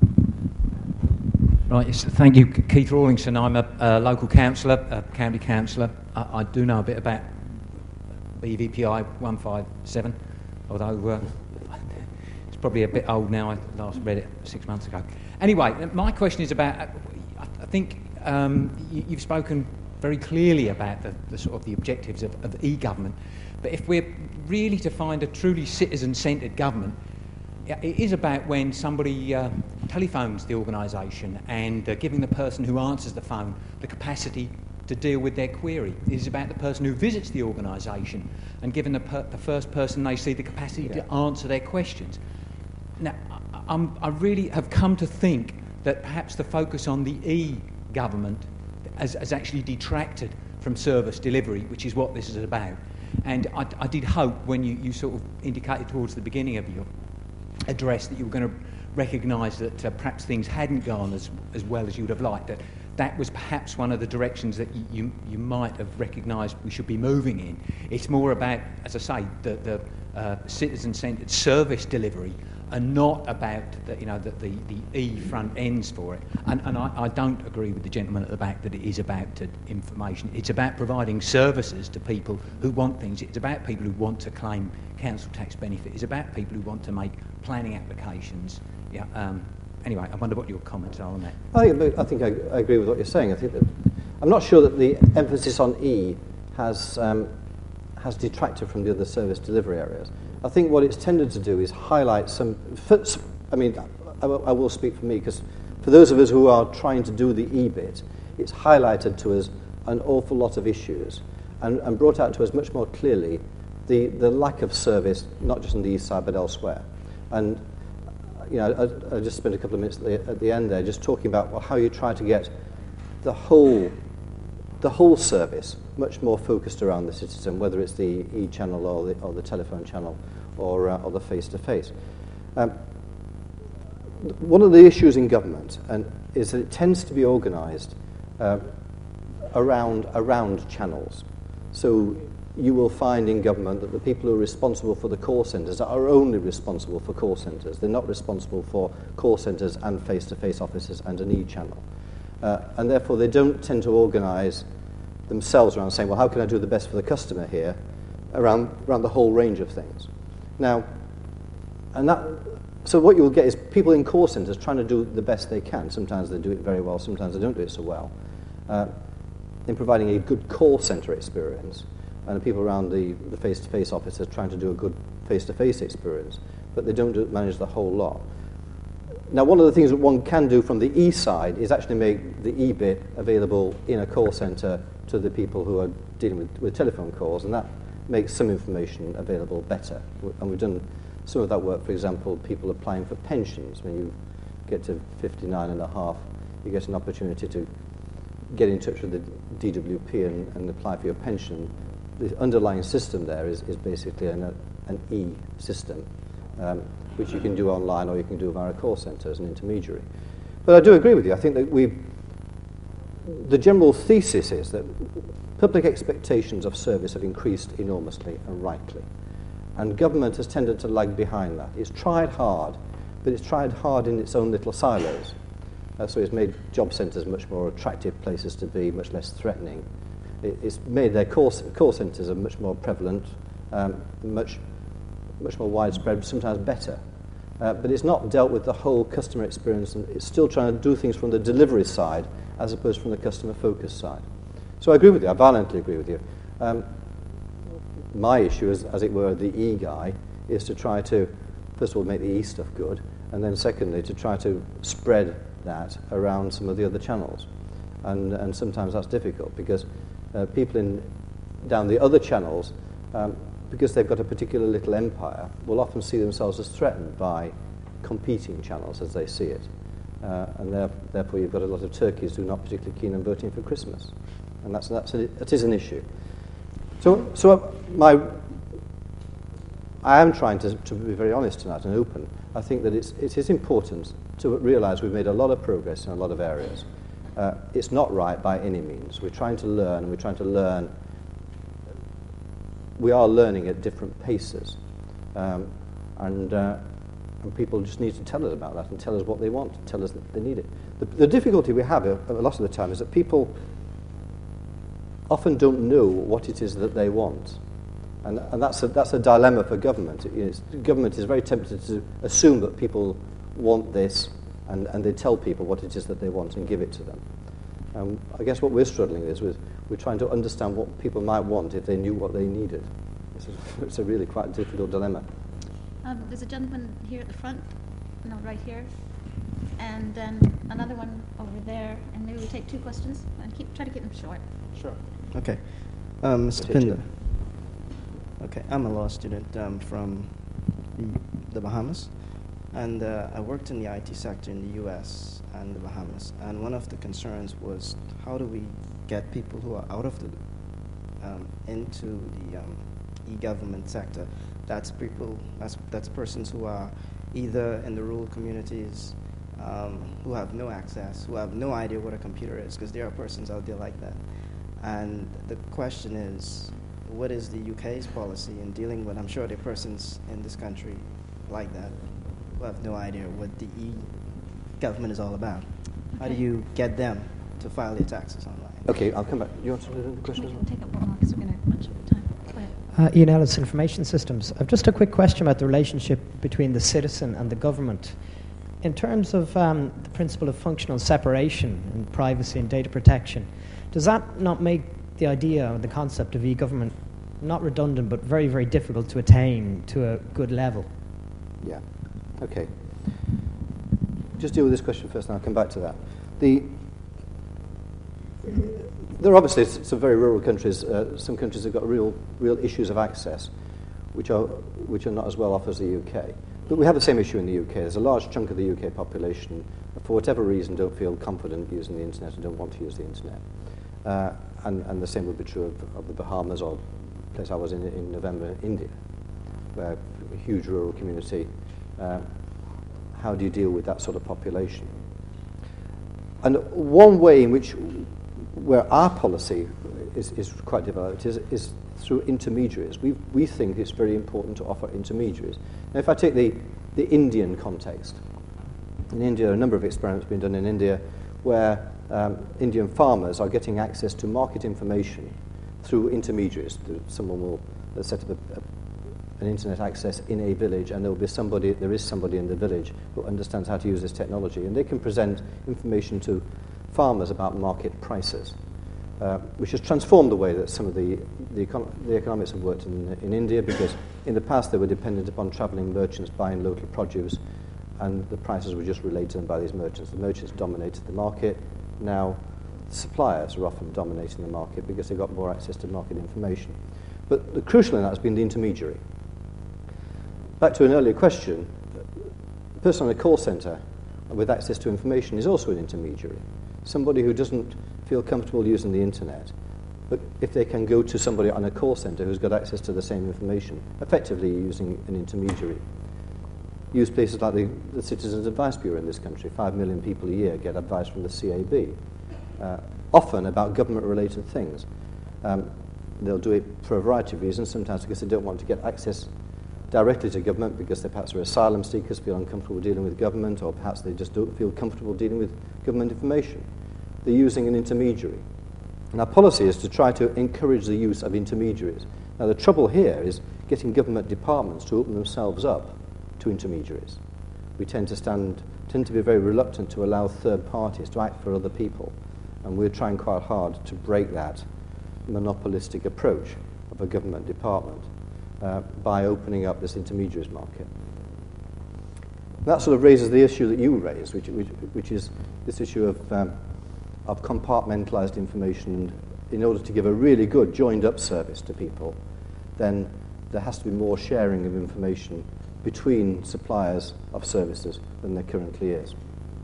Right, yes, thank you, Keith Rawlingson. I'm a, a local councillor, a county councillor. I, I do know a bit about B V P I one five seven, although uh, it's probably a bit old now. I last read it six months ago. Anyway, my question is about, I think um, you, you've spoken very clearly about the, the sort of the objectives of, of e-government, but if we're really to find a truly citizen-centred government, it is about when somebody uh, telephones the organisation and uh, giving the person who answers the phone the capacity to deal with their query. It is about the person who visits the organisation and giving the, per- the first person they see the capacity yeah. to answer their questions. Now, I, I'm, I really have come to think that perhaps the focus on the e-government has, has actually detracted from service delivery, which is what this is about. And I, I did hope when you, you sort of indicated towards the beginning of your address that you were going to recognise that uh, perhaps things hadn't gone as, as well as you would have liked, that that was perhaps one of the directions that you, you, you might have recognised we should be moving in. It's more about, as I say, the, the uh, citizen-centred service delivery are not about the, you know, the, the, the E front ends for it. And, and I, I don't agree with the gentleman at the back that it is about to information. It's about providing services to people who want things. It's about people who want to claim council tax benefit. It's about people who want to make planning applications. Yeah. Um, anyway, I wonder what your comments are on that. I think, I, think I, I agree with what you're saying. I think that I'm not sure that the emphasis on E has um, has detracted from the other service delivery areas. I think what it's tended to do is highlight some. I mean, I will, I will speak for me, because for those of us who are trying to do the E bit, it's highlighted to us an awful lot of issues and, and brought out to us much more clearly the, the lack of service, not just on the east side but elsewhere. And you know, I, I just spent a couple of minutes at the, at the end there just talking about well, how you try to get the whole the whole service much more focused around the citizen, whether it's the e-channel or the, or the telephone channel or, uh, or the face-to-face. Um, one of the issues in government and is that it tends to be organised uh, around, around channels. So you will find in government that the people who are responsible for the call centres are only responsible for call centres. They're not responsible for call centres and face-to-face offices and an e-channel. Uh, and therefore they don't tend to organise themselves around saying, well, how can I do the best for the customer here around, around the whole range of things. Now, and that, so what you'll get is people in call centres trying to do the best they can. Sometimes they do it very well, sometimes they don't do it so well, uh, in providing a good call centre experience. And the people around the, the face-to-face offices trying to do a good face-to-face experience, but they don't do, manage the whole lot. Now, one of the things that one can do from the E side is actually make the E bit available in a call centre to the people who are dealing with, with telephone calls, and that makes some information available better. And we've done some of that work, for example, people applying for pensions. When you get to fifty-nine and a half, you get an opportunity to get in touch with the D W P and, and apply for your pension. The underlying system there is, is basically an, an E system, um, which you can do online or you can do via a call centre as an intermediary. But I do agree with you. I think that we, the general thesis is that public expectations of service have increased enormously and rightly. And government has tended to lag behind that. It's tried hard, but it's tried hard in its own little silos. Uh, so it's made job centres much more attractive places to be, much less threatening. It, it's made their call, call centres are much more prevalent, um, much much more widespread, sometimes better. Uh, but it's not dealt with the whole customer experience, and it's still trying to do things from the delivery side as opposed from the customer focus side. So I agree with you, I violently agree with you. Um, my issue, is, as it were, the E guy, is to try to, first of all, make the E stuff good, and then secondly, to try to spread that around some of the other channels. And, and sometimes that's difficult, because uh, people in down the other channels, um, because they've got a particular little empire, will often see themselves as threatened by competing channels as they see it. Uh, and therefore you've got a lot of turkeys who are not particularly keen on voting for Christmas. And that's, that's a, that is an issue. So, so my, I am trying to, to be very honest tonight and open. I think that it's, it is important to realise we've made a lot of progress in a lot of areas. Uh, it's not right by any means. We're trying to learn, and we're trying to learn we are learning at different paces, um, and, uh, and people just need to tell us about that and tell us what they want, and tell us that they need it. The, the difficulty we have a, a lot of the time is that people often don't know what it is that they want, and, and that's, a, that's a dilemma for government. It is, government is very tempted to assume that people want this, and, and they tell people what it is that they want and give it to them. Um, I guess what we're struggling is with, we're trying to understand what people might want if they knew what they needed. It's a, it's a really quite difficult dilemma. Um, there's a gentleman here at the front, no, right here, and then another one over there, and maybe we take two questions and keep try to keep them short. Sure. Okay. Um, Mister Pinder. Okay, I'm a law student um, from the Bahamas, and uh, I worked in the I T sector in the U S and the Bahamas, and one of the concerns was how do we get people who are out of the um, into the um, e-government sector. That's people, that's, that's persons who are either in the rural communities, um, who have no access, who have no idea what a computer is, because there are persons out there like that. And the question is, what is the U K's policy in dealing with, I'm sure there are persons in this country like that, who have no idea what the e-government is all about? How do you get them to file their taxes online? Okay, I'll come back. You want to do the question We as can well? take up one more because we're going to run short of time. Go ahead. Uh, Ian Ellis, Information Systems. I've just a quick question about the relationship between the citizen and the government. In terms of um, the principle of functional separation and privacy and data protection, does that not make the idea or the concept of e-government not redundant but very, very difficult to attain to a good level? Yeah. Okay. Just deal with this question first, and I'll come back to that. The There are obviously some very rural countries. Uh, some countries have got real, real issues of access, which are which are not as well off as the U K. But we have the same issue in the U K. There's a large chunk of the U K population, for whatever reason, don't feel confident using the internet and don't want to use the internet. Uh, and, and the same would be true of, of the Bahamas, or the place I was in in November, India, where a huge rural community. Uh, how do you deal with that sort of population? And one way in which, where our policy is, is quite developed is, is through intermediaries. We, we think it's very important to offer intermediaries. Now, if I take the, the Indian context, in India, a number of experiments have been done in India where um, Indian farmers are getting access to market information through intermediaries. Someone will set up a, a, an internet access in a village, and there will be somebody, there is somebody in the village who understands how to use this technology, and they can present information to farmers about market prices, uh, which has transformed the way that some of the the, econ- the economics have worked in, in India, because in the past they were dependent upon travelling merchants buying local produce, and the prices were just relayed to them by these merchants. The merchants dominated the market. Now suppliers are often dominating the market because they've got more access to market information. But the crucial in that has been the intermediary. Back to an earlier question, the person in a call centre with access to information is also an intermediary. Somebody who doesn't feel comfortable using the internet, but if they can go to somebody on a call centre who's got access to the same information, effectively using an intermediary. Use places like the, the Citizens Advice Bureau in this country. Five million people a year get advice from the C A B, uh, often about government-related things. Um, they'll do it for a variety of reasons, sometimes because they don't want to get access directly to government, because they perhaps are asylum seekers, feel uncomfortable dealing with government, or perhaps they just don't feel comfortable dealing with government information. They're using an intermediary. And our policy is to try to encourage the use of intermediaries. Now, the trouble here is getting government departments to open themselves up to intermediaries. We tend to stand, tend to be very reluctant to allow third parties to act for other people, and we're trying quite hard to break that monopolistic approach of a government department uh, by opening up this intermediaries market. That sort of raises the issue that you raised, which, which, which is this issue of, um, of compartmentalized information. In order to give a really good joined-up service to people, then there has to be more sharing of information between suppliers of services than there currently is.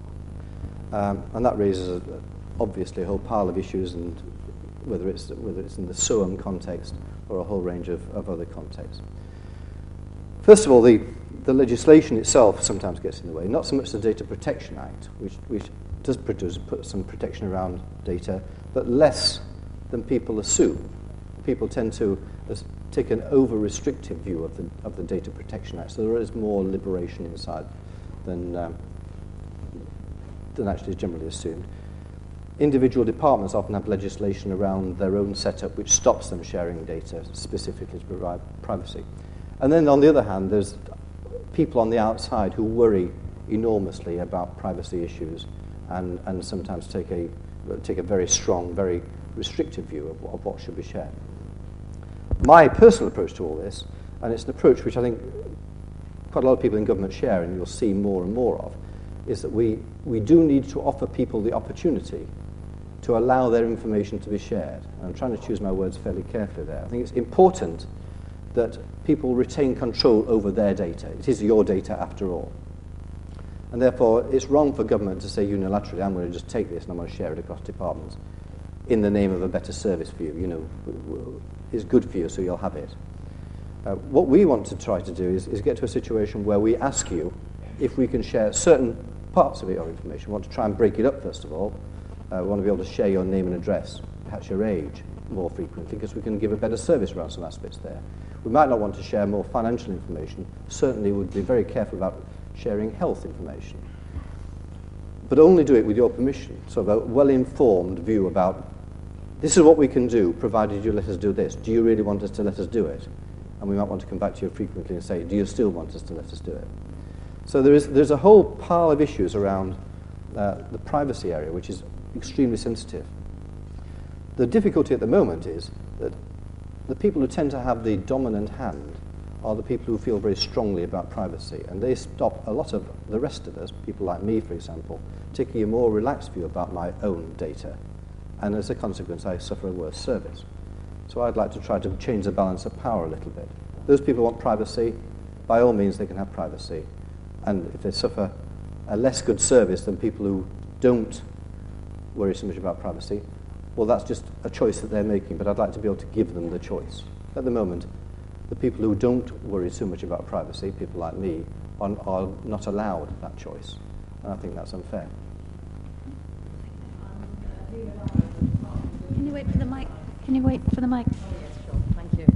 Um, and that raises, a, obviously, a whole pile of issues, and whether it's, whether it's in the S O A M context or a whole range of, of other contexts. First of all, the, the legislation itself sometimes gets in the way, not so much the Data Protection Act, which, which does produce, put some protection around data, but less than people assume. People tend to as, take an over-restrictive view of the, of the Data Protection Act, so there is more liberation inside than, um, than actually is generally assumed. Individual departments often have legislation around their own setup which stops them sharing data specifically to provide privacy. And then on the other hand, there's people on the outside who worry enormously about privacy issues and, and sometimes take a, take a very strong, very restrictive view of, of what should be shared. My personal approach to all this, and it's an approach which I think quite a lot of people in government share and you'll see more and more of, is that we, we do need to offer people the opportunity to allow their information to be shared. And I'm trying to choose my words fairly carefully there. I think it's important that people retain control over their data. It is your data after all. And therefore, it's wrong for government to say unilaterally, I'm going to just take this and I'm going to share it across departments in the name of a better service for you. You know, it's good for you, so you'll have it. Uh, what we want to try to do is, is get to a situation where we ask you if we can share certain parts of your information. We want to try and break it up, first of all. Uh, we want to be able to share your name and address, perhaps your age, more frequently, because we can give a better service around some aspects there. We might not want to share more financial information. Certainly, we'd be very careful about sharing health information. But only do it with your permission, so a well-informed view about this is what we can do, provided you let us do this. Do you really want us to let us do it? And we might want to come back to you frequently and say, do you still want us to let us do it? So there is, there's a whole pile of issues around uh, the privacy area, which is extremely sensitive. The difficulty at the moment is that the people who tend to have the dominant hand are the people who feel very strongly about privacy, and they stop a lot of the rest of us, people like me, for example, taking a more relaxed view about my own data, and as a consequence, I suffer a worse service. So I'd like to try to change the balance of power a little bit. Those people who want privacy, by all means, they can have privacy, and if they suffer a less good service than people who don't worry so much about privacy, well, that's just a choice that they're making, but I'd like to be able to give them the choice. At the moment, the people who don't worry so much about privacy, people like me, are, are not allowed that choice. And I think that's unfair. Can you wait for the mic? Can you wait for the mic? Yes, sure. Thank you.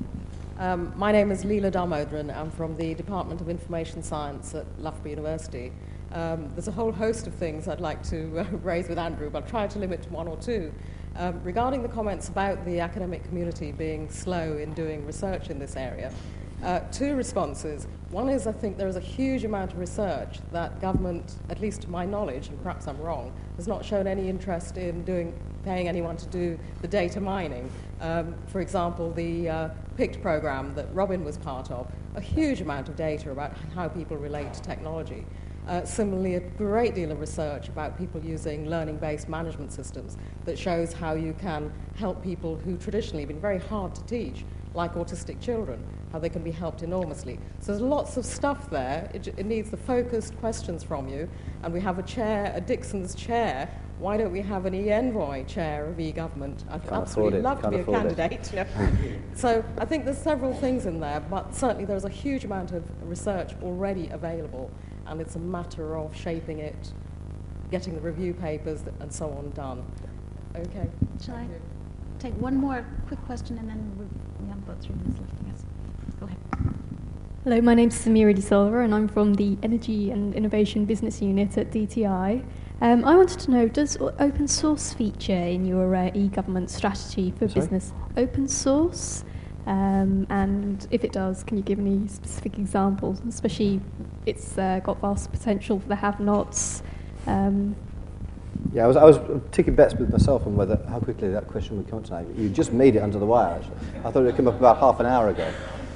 Um, my name is Leela Damodran. I'm from the Department of Information Science at Loughborough University. Um, there's a whole host of things I'd like to uh, raise with Andrew, but I'll try to limit to one or two. Um, regarding the comments about the academic community being slow in doing research in this area, uh, two responses. One is I think there is a huge amount of research that government, at least to my knowledge, and perhaps I'm wrong, has not shown any interest in doing, paying anyone to do the data mining. Um, for example, the uh, PICT program that Robin was part of, a huge amount of data about how people relate to technology. Uh, similarly, a great deal of research about people using learning-based management systems that shows how you can help people who traditionally have been very hard to teach, like autistic children, how they can be helped enormously. So there's lots of stuff there. It, it needs the focused questions from you. And we have a chair, a Dixon's chair. Why don't we have an e-envoy chair of e-government? I'd Can't absolutely love to Can't be a candidate. It. You know. So I think there's several things in there, but certainly there's a huge amount of research already available, and it's a matter of shaping it, getting the review papers and so on done. Okay. Shall I Thank you. take one more quick question and then we we have about three minutes left, I guess. Go ahead. Hello, my name's Samira De Silva and I'm from the Energy and Innovation Business Unit at D T I. Um, I wanted to know, does o- open source feature in your uh, e-government strategy for Sorry? business? Open source? Um, and if it does, can you give any specific examples? Especially, it's uh, got vast potential for the have-nots. Um, Yeah, I was, I was taking bets with myself on whether how quickly that question would come up tonight. You just made it under the wire, actually. I thought it would come up about half an hour ago.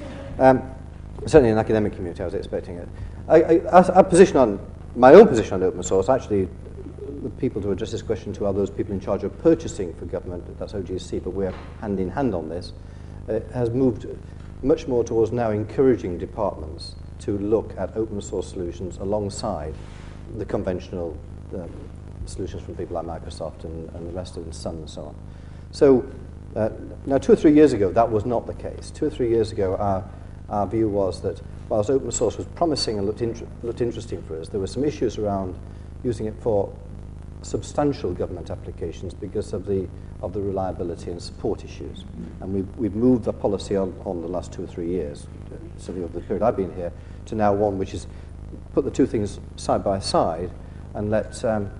Um, certainly in the academic community, I was expecting it. I, I, our, our position on, my own position on open source, actually, the people to address this question to are those people in charge of purchasing for government, that's O G C, but we're hand in hand on this, uh, has moved much more towards now encouraging departments to look at open source solutions alongside the conventional um, solutions from people like Microsoft and, and the rest of them, Sun and so on. So uh, now two or three years ago, that was not the case. Two or three years ago, our, our view was that whilst open source was promising and looked, int- looked interesting for us, there were some issues around using it for substantial government applications because of the of the reliability and support issues. And we've, we've moved the policy on, on the last two or three years, certainly over the period I've been here, to now one which is put the two things side by side and let, um,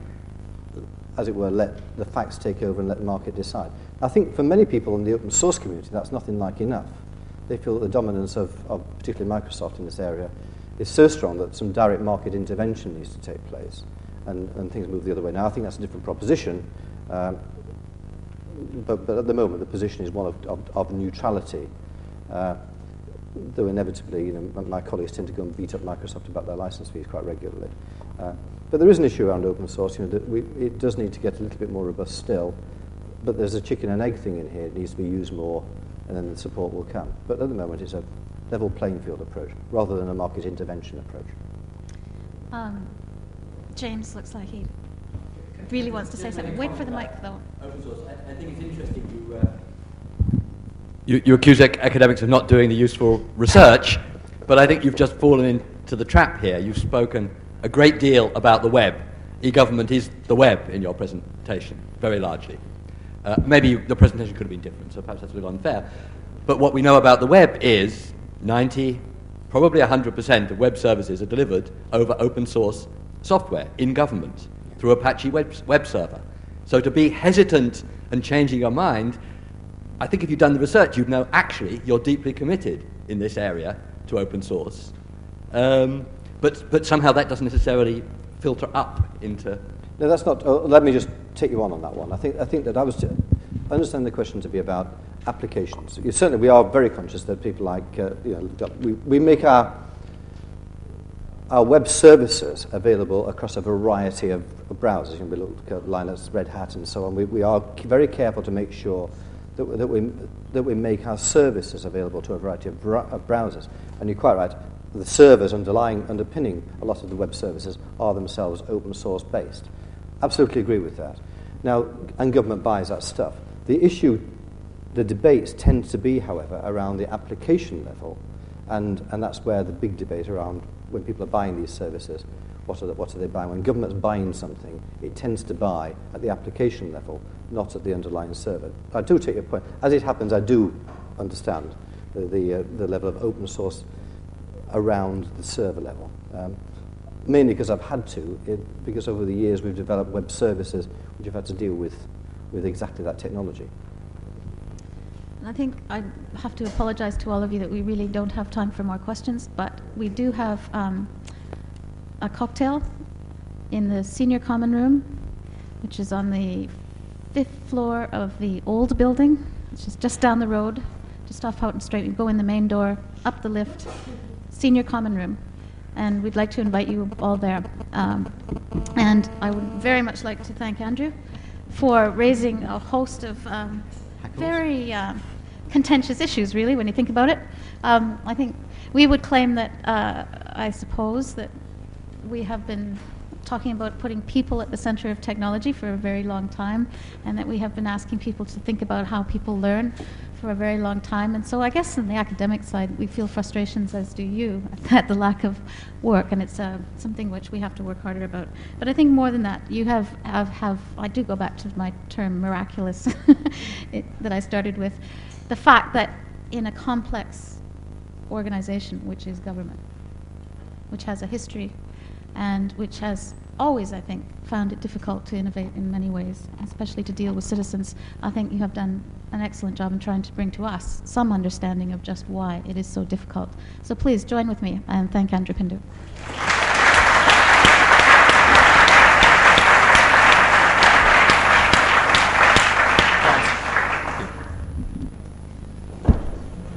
as it were, let the facts take over and let the market decide. I think for many people in the open source community, that's nothing like enough. They feel that the dominance of, of particularly Microsoft in this area is so strong that some direct market intervention needs to take place. And, and things move the other way. Now, I think that's a different proposition, um, but, but at the moment the position is one of, of, of neutrality, uh, though inevitably, you know, my colleagues tend to go and beat up Microsoft about their license fees quite regularly. Uh, but there is an issue around open source. You know, that we, it does need to get a little bit more robust still, but there's a chicken and egg thing in here. It needs to be used more, and then the support will come. But at the moment, it's a level playing field approach rather than a market intervention approach. Um, James looks like he really wants to say something. Wait for the mic, though. Open source. I, I think it's interesting you, uh, you, you accuse ac- academics of not doing the useful research, but I think you've just fallen into the trap here. You've spoken a great deal about the web. E-government is the web in your presentation, very largely. Uh, maybe the presentation could have been different, so perhaps that's a little unfair. But what we know about the web is ninety probably one hundred percent of web services are delivered over open source software in government through Apache web, web server. So to be hesitant and changing your mind, I think if you've done the research, you'd know actually you're deeply committed in this area to open source. Um, but, but somehow that doesn't necessarily filter up into... No, that's not... Uh, let me just take you on on that one. I think, I think that I was... To, I understand the question to be about applications. You, certainly, we are very conscious that people like... Uh, you know, we, we make our, our web services available across a variety of, of browsers. You know, we look at Linux, Red Hat, and so on. We, we are very careful to make sure that, that, we, that we make our services available to a variety of, br- of browsers. And you're quite right. The servers underlying, underpinning a lot of the web services are themselves open source based. Absolutely agree with that. Now, and government buys that stuff. The issue, the debates tend to be, however, around the application level, and, and that's where the big debate around when people are buying these services, what are, the, what are they buying? When government's buying something, it tends to buy at the application level, not at the underlying server. I do take your point. As it happens, I do understand the, the, uh, the level of open source around the server level. Um, mainly because I've had to, it, because over the years we've developed web services which have had to deal with, with exactly that technology. And I think I have to apologize to all of you that we really don't have time for more questions, but we do have um, a cocktail in the senior common room, which is on the fifth floor of the old building, which is just down the road, just off Houghton Street. You go in the main door, up the lift, senior common room, and we'd like to invite you all there. Um, and I would very much like to thank Andrew for raising a host of um, very uh, contentious issues, really, when you think about it. Um, I think we would claim that, uh, I suppose, that we have been talking about putting people at the center of technology for a very long time, and that we have been asking people to think about how people learn for a very long time. And so I guess on the academic side, we feel frustrations, as do you, at the lack of work, and it's uh, something which we have to work harder about. But I think more than that, you have, have, have I do go back to my term miraculous it, that I started with, the fact that in a complex organization, which is government, which has a history, and which has always, I think, found it difficult to innovate in many ways, especially to deal with citizens. I think you have done an excellent job in trying to bring to us some understanding of just why it is so difficult. So please join with me and thank Andrew Pindu.